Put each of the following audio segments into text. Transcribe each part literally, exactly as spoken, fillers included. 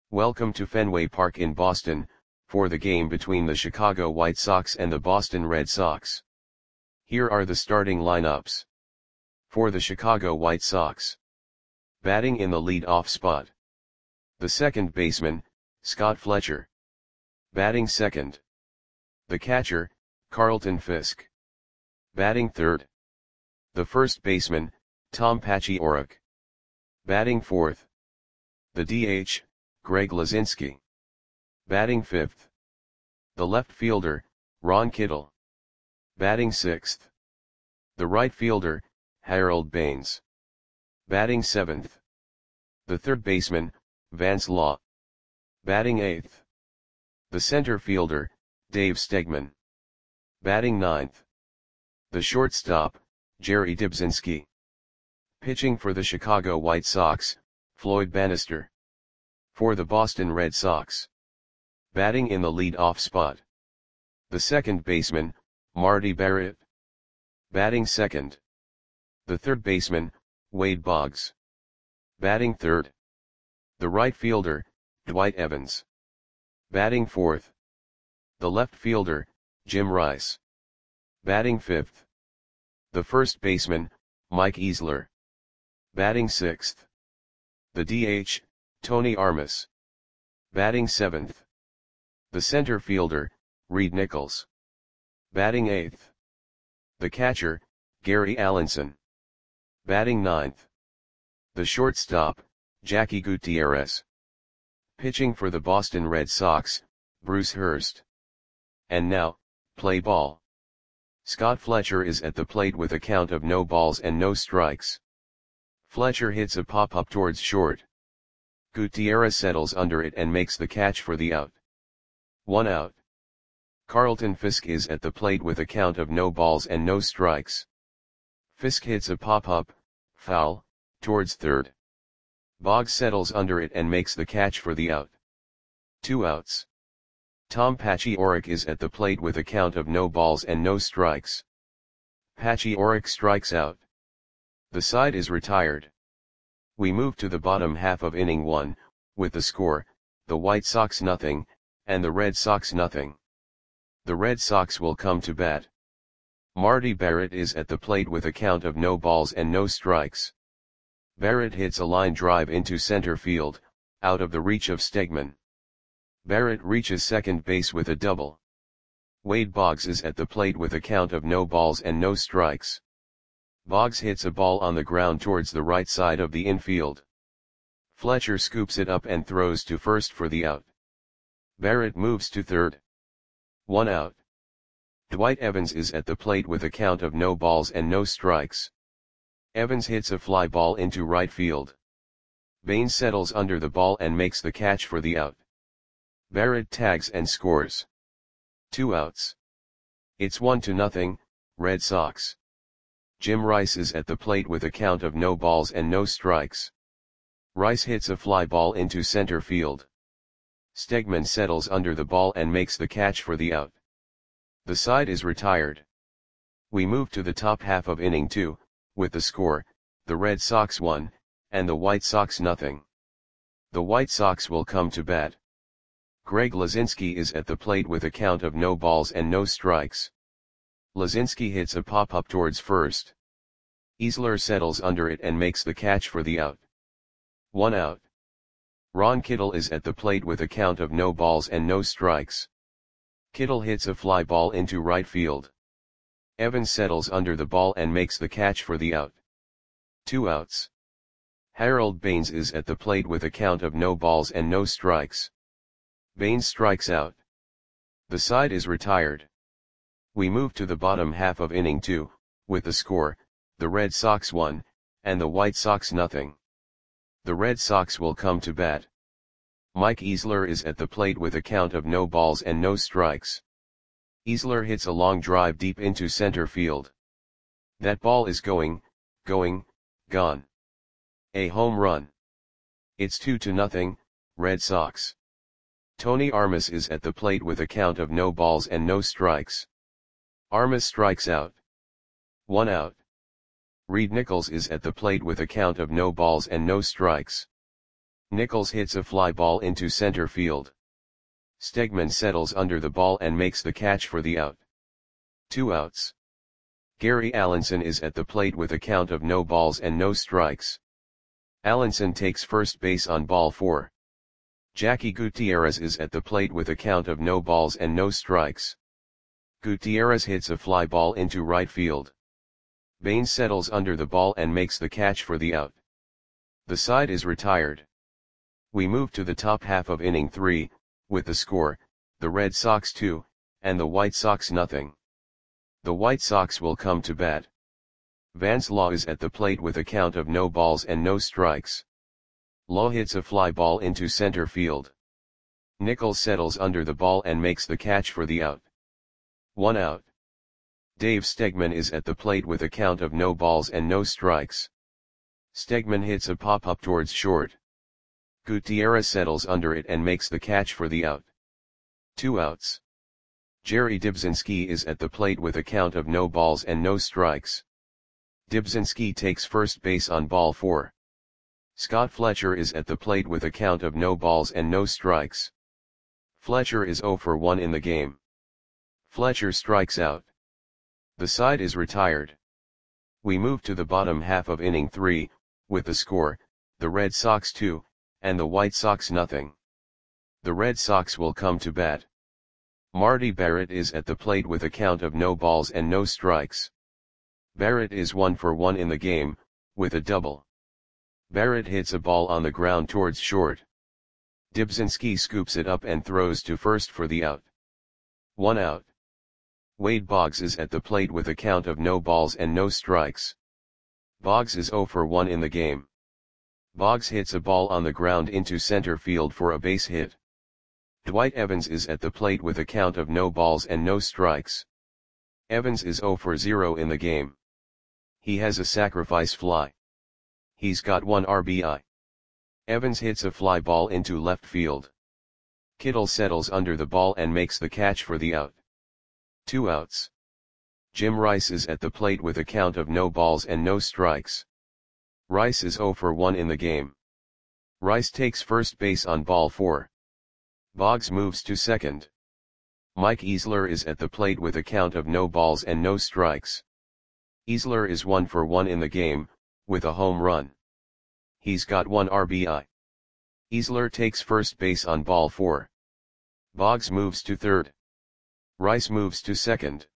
Welcome to Fenway Park in Boston, for the game between the Chicago White Sox and the Boston Red Sox. Here are the starting lineups. For the Chicago White Sox. Batting in the lead-off spot. The second baseman, Scott Fletcher. Batting second. The catcher, Carlton Fisk. Batting third. The first baseman, Tom Paciorek. Batting fourth. The D H, Greg Luzinski. Batting fifth. The left fielder, Ron Kittle. Batting sixth. The right fielder, Harold Baines. Batting seventh. The third baseman, Vance Law. Batting eighth. The center fielder, Dave Stegman. Batting ninth. The shortstop, Jerry Dybzinski. Pitching for the Chicago White Sox, Floyd Bannister. For the Boston Red Sox. Batting in the lead-off spot. The second baseman, Marty Barrett. Batting second. The third baseman, Wade Boggs. Batting third. The right fielder, Dwight Evans. Batting fourth. The left fielder, Jim Rice. Batting fifth. The first baseman, Mike Easler. Batting sixth. The D H, Tony Armas. Batting seventh. The center fielder, Reed Nichols. Batting eighth. The catcher, Gary Allenson. Batting ninth. The shortstop, Jackie Gutierrez. Pitching for the Boston Red Sox, Bruce Hurst. And now, play ball. Scott Fletcher is at the plate with a count of no balls and no strikes. Fletcher hits a pop-up towards short. Gutierrez settles under it and makes the catch for the out. One out. Carlton Fisk is at the plate with a count of no balls and no strikes. Fisk hits a pop-up, foul, towards third. Boggs settles under it and makes the catch for the out. Two outs. Tom Paciorek is at the plate with a count of no balls and no strikes. Paciorek strikes out. The side is retired. We move to the bottom half of inning one, with the score, the White Sox nothing, and the Red Sox nothing. The Red Sox will come to bat. Marty Barrett is at the plate with a count of no balls and no strikes. Barrett hits a line drive into center field, out of the reach of Stegman. Barrett reaches second base with a double. Wade Boggs is at the plate with a count of no balls and no strikes. Boggs hits a ball on the ground towards the right side of the infield. Fletcher scoops it up and throws to first for the out. Barrett moves to third. One out. Dwight Evans is at the plate with a count of no balls and no strikes. Evans hits a fly ball into right field. Baines settles under the ball and makes the catch for the out. Barrett tags and scores. Two outs. It's one to nothing, Red Sox. Jim Rice is at the plate with a count of no balls and no strikes. Rice hits a fly ball into center field. Stegman settles under the ball and makes the catch for the out. The side is retired. We move to the top half of inning two, with the score, the Red Sox one, and the White Sox nothing. The White Sox will come to bat. Greg Luzinski is at the plate with a count of no balls and no strikes. Luzinski hits a pop-up towards first. Easler settles under it and makes the catch for the out. One out. Ron Kittle is at the plate with a count of no balls and no strikes. Kittle hits a fly ball into right field. Evans settles under the ball and makes the catch for the out. Two outs. Harold Baines is at the plate with a count of no balls and no strikes. Baines strikes out. The side is retired. We move to the bottom half of inning two, with the score, the Red Sox one, and the White Sox nothing. The Red Sox will come to bat. Mike Easler is at the plate with a count of no balls and no strikes. Easler hits a long drive deep into center field. That ball is going, going, gone. A home run. It's two to nothing, Red Sox. Tony Armas is at the plate with a count of no balls and no strikes. Armas strikes out. One out. Reed Nichols is at the plate with a count of no balls and no strikes. Nichols hits a fly ball into center field. Stegman settles under the ball and makes the catch for the out. Two outs. Gary Allenson is at the plate with a count of no balls and no strikes. Allenson takes first base on ball four. Jackie Gutierrez is at the plate with a count of no balls and no strikes. Gutierrez hits a fly ball into right field. Baines settles under the ball and makes the catch for the out. The side is retired. We move to the top half of inning three, with the score, the Red Sox two, and the White Sox nothing. The White Sox will come to bat. Vance Law is at the plate with a count of no balls and no strikes. Law hits a fly ball into center field. Nichols settles under the ball and makes the catch for the out. One out. Dave Stegman is at the plate with a count of no balls and no strikes. Stegman hits a pop-up towards short. Gutierrez settles under it and makes the catch for the out. Two outs. Jerry Dybzinski is at the plate with a count of no balls and no strikes. Dybzinski takes first base on ball four. Scott Fletcher is at the plate with a count of no balls and no strikes. Fletcher is oh for one in the game. Fletcher strikes out. The side is retired. We move to the bottom half of inning three, with the score, the Red Sox two, and the White Sox nothing. The Red Sox will come to bat. Marty Barrett is at the plate with a count of no balls and no strikes. Barrett is one for one in the game, with a double. Barrett hits a ball on the ground towards short. Dybzinski scoops it up and throws to first for the out. One out. Wade Boggs is at the plate with a count of no balls and no strikes. Boggs is oh for one in the game. Boggs hits a ball on the ground into center field for a base hit. Dwight Evans is at the plate with a count of no balls and no strikes. Evans is oh for zero in the game. He has a sacrifice fly. He's got one R B I. Evans hits a fly ball into left field. Kittle settles under the ball and makes the catch for the out. Two outs. Jim Rice is at the plate with a count of no balls and no strikes. Rice is oh for one in the game. Rice takes first base on ball four. Boggs moves to second. Mike Easler is at the plate with a count of no balls and no strikes. Easler is one for one in the game, with a home run. He's got one R B I. Easler takes first base on ball four. Boggs moves to third. Rice moves to second.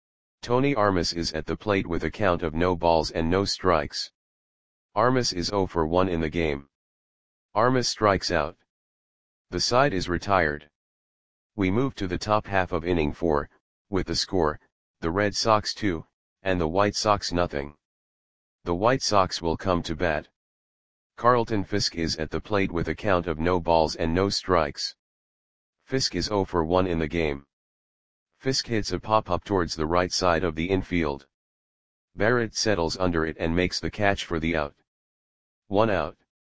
Tony Armas is at the plate with a count of no balls and no strikes. Armas is oh for one in the game. Armas strikes out. The side is retired. We move to the top half of inning four, with the score, the Red Sox two, and the White Sox nothing. The White Sox will come to bat. Carlton Fisk is at the plate with a count of no balls and no strikes. Fisk is oh for one in the game. Fisk hits a pop-up towards the right side of the infield. Barrett settles under it and makes the catch for the out. One out.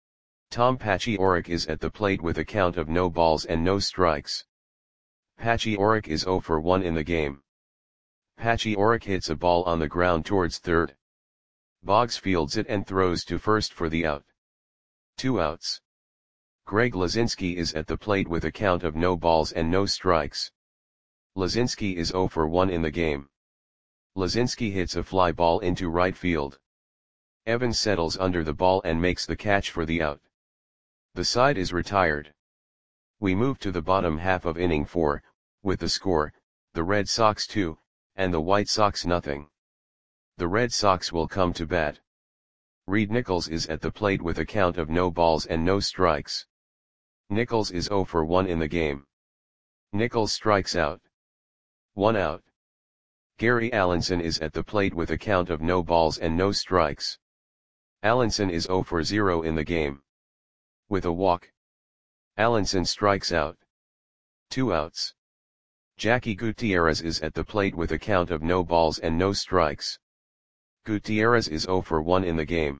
Tom Paciorek is at the plate with a count of no balls and no strikes. Paciorek is oh for one in the game. Paciorek hits a ball on the ground towards third. Boggs fields it and throws to first for the out. Two outs. Greg Lazinski is at the plate with a count of no balls and no strikes. Lazinski is oh for one in the game. Lazinski hits a fly ball into right field. Evans settles under the ball and makes the catch for the out. The side is retired. We move to the bottom half of inning four, with the score, the Red Sox two, and the White Sox nothing. The Red Sox will come to bat. Reed Nichols is at the plate with a count of no balls and no strikes. Nichols is oh for one in the game. Nichols strikes out. One out. Gary Allenson is at the plate with a count of no balls and no strikes. Allenson is oh for zero in the game. With a walk. Allenson strikes out. Two outs. Jackie Gutierrez is at the plate with a count of no balls and no strikes. Gutierrez is oh for one in the game.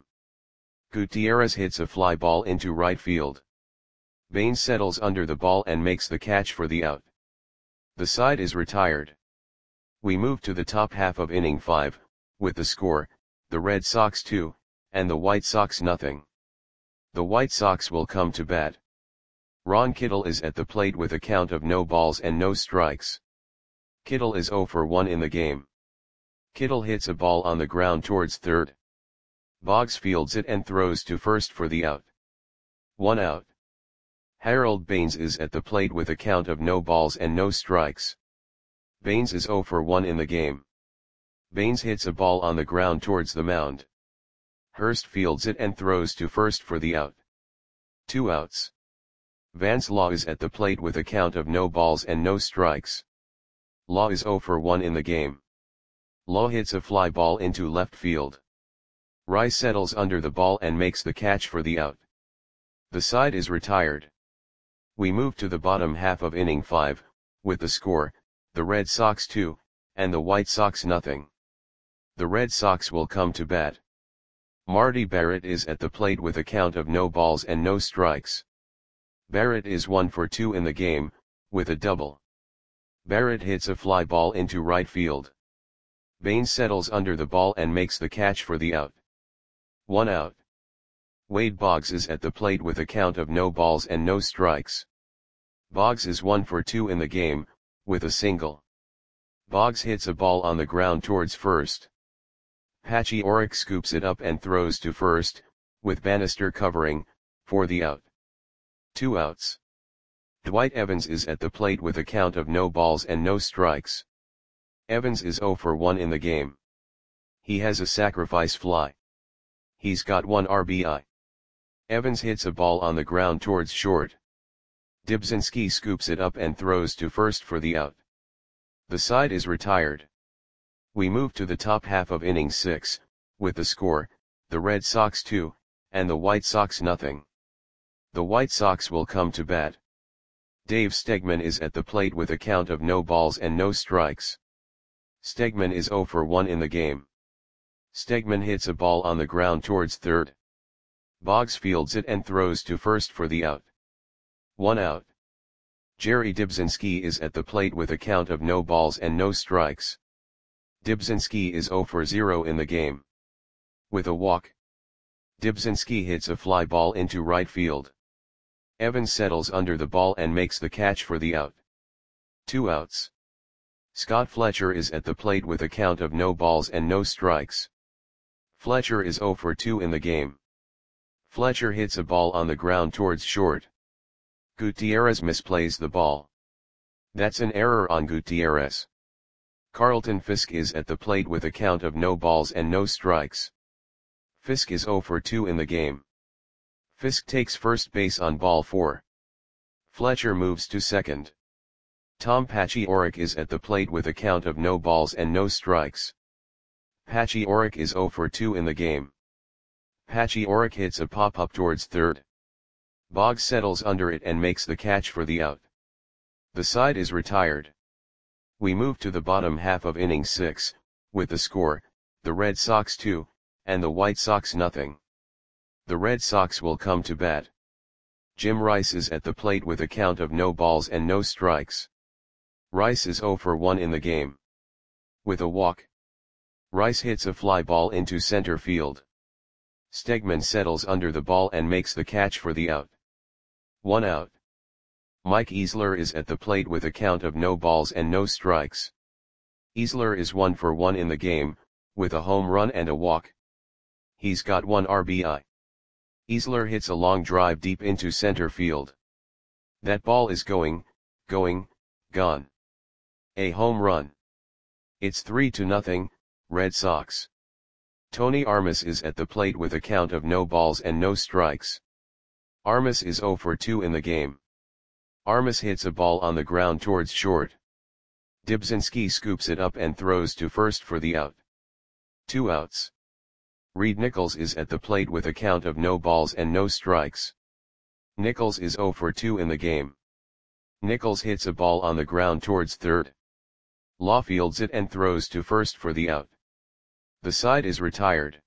Gutierrez hits a fly ball into right field. Baines settles under the ball and makes the catch for the out. The side is retired. We move to the top half of inning five, with the score, the Red Sox two, and the White Sox nothing. The White Sox will come to bat. Ron Kittle is at the plate with a count of no balls and no strikes. Kittle is zero for one in the game. Kittle hits a ball on the ground towards third. Boggs fields it and throws to first for the out. One out. Harold Baines is at the plate with a count of no balls and no strikes. Baines is zero for one in the game. Baines hits a ball on the ground towards the mound. Hurst fields it and throws to first for the out. Two outs. Vance Law is at the plate with a count of no balls and no strikes. Law is zero for one in the game. Law hits a fly ball into left field. Rice settles under the ball and makes the catch for the out. The side is retired. We move to the bottom half of inning five, with the score, the Red Sox two, and the White Sox nothing. The Red Sox will come to bat. Marty Barrett is at the plate with a count of no balls and no strikes. Barrett is one for two in the game, with a double. Barrett hits a fly ball into right field. Baines settles under the ball and makes the catch for the out. One out. Wade Boggs is at the plate with a count of no balls and no strikes. Boggs is one for two in the game, with a single. Boggs hits a ball on the ground towards first. Patchy Orrick scoops it up and throws to first, with Bannister covering, for the out. Two outs. Dwight Evans is at the plate with a count of no balls and no strikes. Evans is zero for one in the game. He has a sacrifice fly. He's got one R B I. Evans hits a ball on the ground towards short. Dibzinski scoops it up and throws to first for the out. The side is retired. We move to the top half of inning six, with the score, the Red Sox two, and the White Sox nothing. The White Sox will come to bat. Dave Stegman is at the plate with a count of no balls and no strikes. Stegman is zero for one in the game. Stegman hits a ball on the ground towards third. Boggs fields it and throws to first for the out. One out. Jerry Dibzinski is at the plate with a count of no balls and no strikes. Dibzinski is zero for zero in the game. With a walk. Dibzinski hits a fly ball into right field. Evans settles under the ball and makes the catch for the out. Two outs. Scott Fletcher is at the plate with a count of no balls and no strikes. Fletcher is zero for two in the game. Fletcher hits a ball on the ground towards short. Gutierrez misplays the ball. That's an error on Gutierrez. Carlton Fisk is at the plate with a count of no balls and no strikes. Fisk is zero for two in the game. Fisk takes first base on ball four. Fletcher moves to second. Tom Patchy Orrick is at the plate with a count of no balls and no strikes. Patchy Orrick is zero for two in the game. Patchy Orrick hits a pop-up towards third. Boggs settles under it and makes the catch for the out. The side is retired. We move to the bottom half of inning six, with the score, the Red Sox two, and the White Sox nothing. The Red Sox will come to bat. Jim Rice is at the plate with a count of no balls and no strikes. Rice is zero for one in the game. With a walk. Rice hits a fly ball into center field. Stegman settles under the ball and makes the catch for the out. One out. Mike Easler is at the plate with a count of no balls and no strikes. Easler is one for one in the game, with a home run and a walk. He's got one R B I. Easler hits a long drive deep into center field. That ball is going, going, gone. A home run. It's three to nothing, Red Sox. Tony Armas is at the plate with a count of no balls and no strikes. Armas is zero for two in the game. Armas hits a ball on the ground towards short. Dibzinski scoops it up and throws to first for the out. Two outs. Reed Nichols is at the plate with a count of no balls and no strikes. Nichols is zero for two in the game. Nichols hits a ball on the ground towards third. Law fields it and throws to first for the out. The side is retired.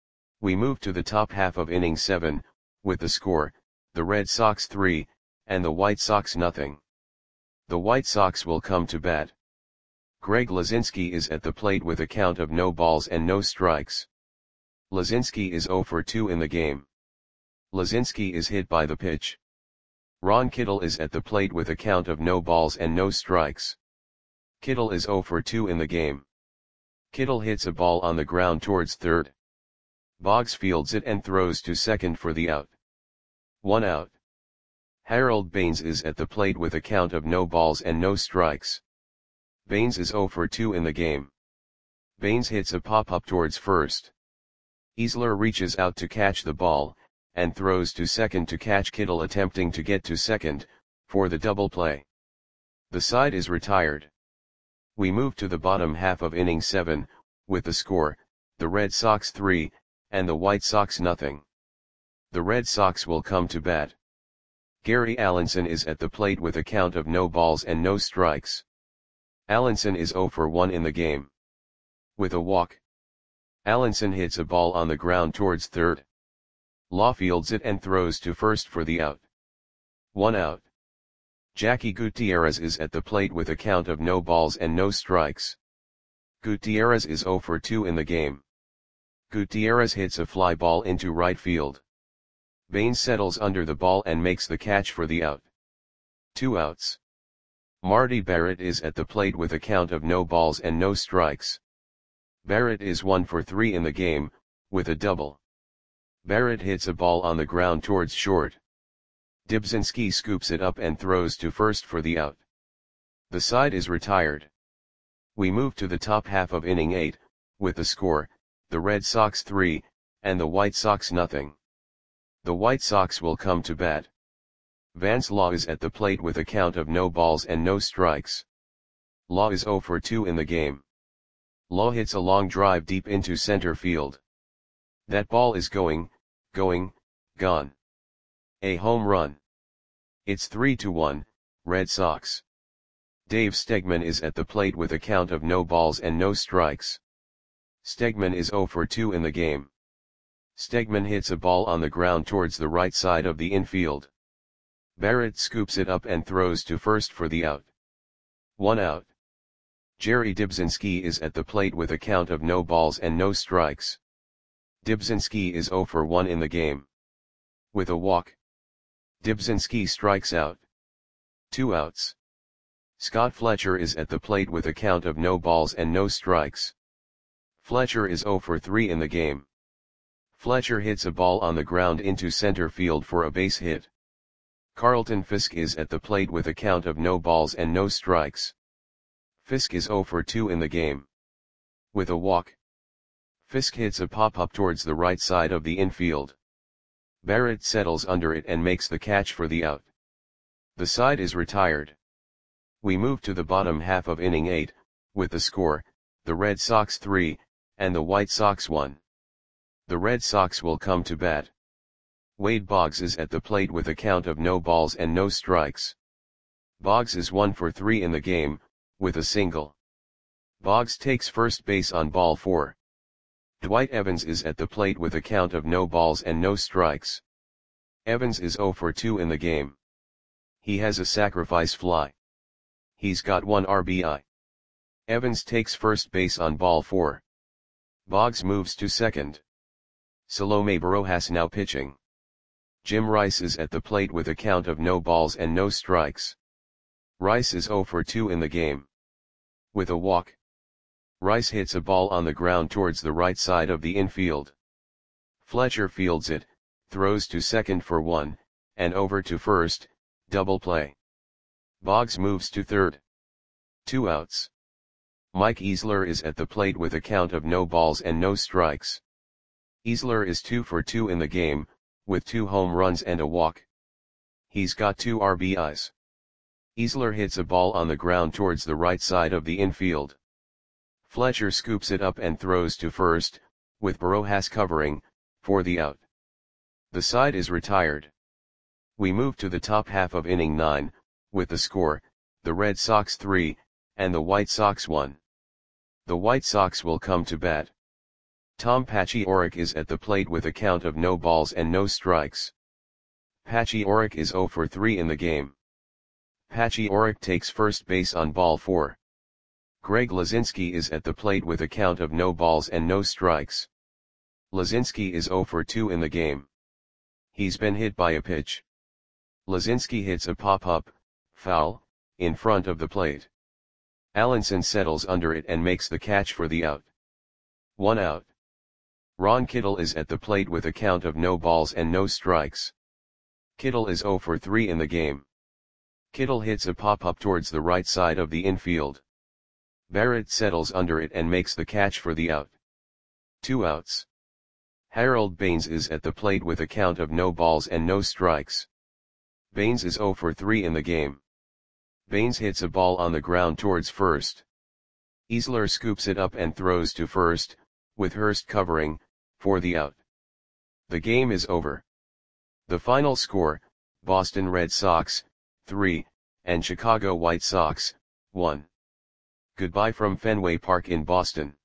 We move to the top half of inning seven, with the score, the Red Sox three, and the White Sox nothing. The White Sox will come to bat. Greg Lazinski is at the plate with a count of no balls and no strikes. Lazinski is zero for two in the game. Lazinski is hit by the pitch. Ron Kittle is at the plate with a count of no balls and no strikes. Kittle is zero for two in the game. Kittle hits a ball on the ground towards third. Boggs fields it and throws to second for the out. One out. Harold Baines is at the plate with a count of no balls and no strikes. Baines is zero for two in the game. Baines hits a pop-up towards first. Easler reaches out to catch the ball, and throws to second to catch Kittle attempting to get to second, for the double play. The side is retired. We move to the bottom half of inning seven, with the score, the Red Sox three, and the White Sox nothing. The Red Sox will come to bat. Gary Allenson is at the plate with a count of no balls and no strikes. Allenson is zero for one in the game. With a walk. Allenson hits a ball on the ground towards third. Law fields it and throws to first for the out. One out. Jackie Gutierrez is at the plate with a count of no balls and no strikes. Gutierrez is zero for two in the game. Gutierrez hits a fly ball into right field. Baines settles under the ball and makes the catch for the out. Two outs. Marty Barrett is at the plate with a count of no balls and no strikes. Barrett is one for three in the game, with a double. Barrett hits a ball on the ground towards short. Dibzinski scoops it up and throws to first for the out. The side is retired. We move to the top half of inning eight, with the score, the Red Sox three, and the White Sox nothing. The White Sox will come to bat. Vance Law is at the plate with a count of no balls and no strikes. Law is zero for two in the game. Law hits a long drive deep into center field. That ball is going, going, gone. A home run. It's three to one, Red Sox. Dave Stegman is at the plate with a count of no balls and no strikes. Stegman is zero for two in the game. Stegman hits a ball on the ground towards the right side of the infield. Barrett scoops it up and throws to first for the out. One out. Jerry Dibzinski is at the plate with a count of no balls and no strikes. Dibzinski is zero for one in the game. With a walk. Dibzinski strikes out. Two outs. Scott Fletcher is at the plate with a count of no balls and no strikes. Fletcher is zero for three in the game. Fletcher hits a ball on the ground into center field for a base hit. Carlton Fisk is at the plate with a count of no balls and no strikes. Fisk is zero for two in the game. With a walk. Fisk hits a pop-up towards the right side of the infield. Barrett settles under it and makes the catch for the out. The side is retired. We move to the bottom half of inning eight, with the score, the Red Sox three, and the White Sox one. The Red Sox will come to bat. Wade Boggs is at the plate with a count of no balls and no strikes. Boggs is one for three in the game, with a single. Boggs takes first base on ball four. Dwight Evans is at the plate with a count of no balls and no strikes. Evans is zero for two in the game. He has a sacrifice fly. He's got one R B I. Evans takes first base on ball four. Boggs moves to second. Salome Barojas now pitching. Jim Rice is at the plate with a count of no balls and no strikes. Rice is zero for two in the game. With a walk. Rice hits a ball on the ground towards the right side of the infield. Fletcher fields it, throws to second for one, and over to first, double play. Boggs moves to third. Two outs. Mike Easler is at the plate with a count of no balls and no strikes. Easler is two for two in the game, with two home runs and a walk. He's got two R B Is. Easler hits a ball on the ground towards the right side of the infield. Fletcher scoops it up and throws to first, with Barojas covering, for the out. The side is retired. We move to the top half of inning nine, with the score, the Red Sox three, and the White Sox one. The White Sox will come to bat. Tom Paciorek is at the plate with a count of no balls and no strikes. Paciorek is zero for three in the game. Paciorek takes first base on ball four. Greg Lazinski is at the plate with a count of no balls and no strikes. Lazinski is zero for two in the game. He's been hit by a pitch. Lazinski hits a pop-up, foul, in front of the plate. Allenson settles under it and makes the catch for the out. One out. Ron Kittle is at the plate with a count of no balls and no strikes. Kittle is zero for three in the game. Kittle hits a pop-up towards the right side of the infield. Barrett settles under it and makes the catch for the out. Two outs. Harold Baines is at the plate with a count of no balls and no strikes. Baines is zero for three in the game. Baines hits a ball on the ground towards first. Easler scoops it up and throws to first, with Hurst covering, for the out. The game is over. The final score, Boston Red Sox, three, and Chicago White Sox, one. Goodbye from Fenway Park in Boston.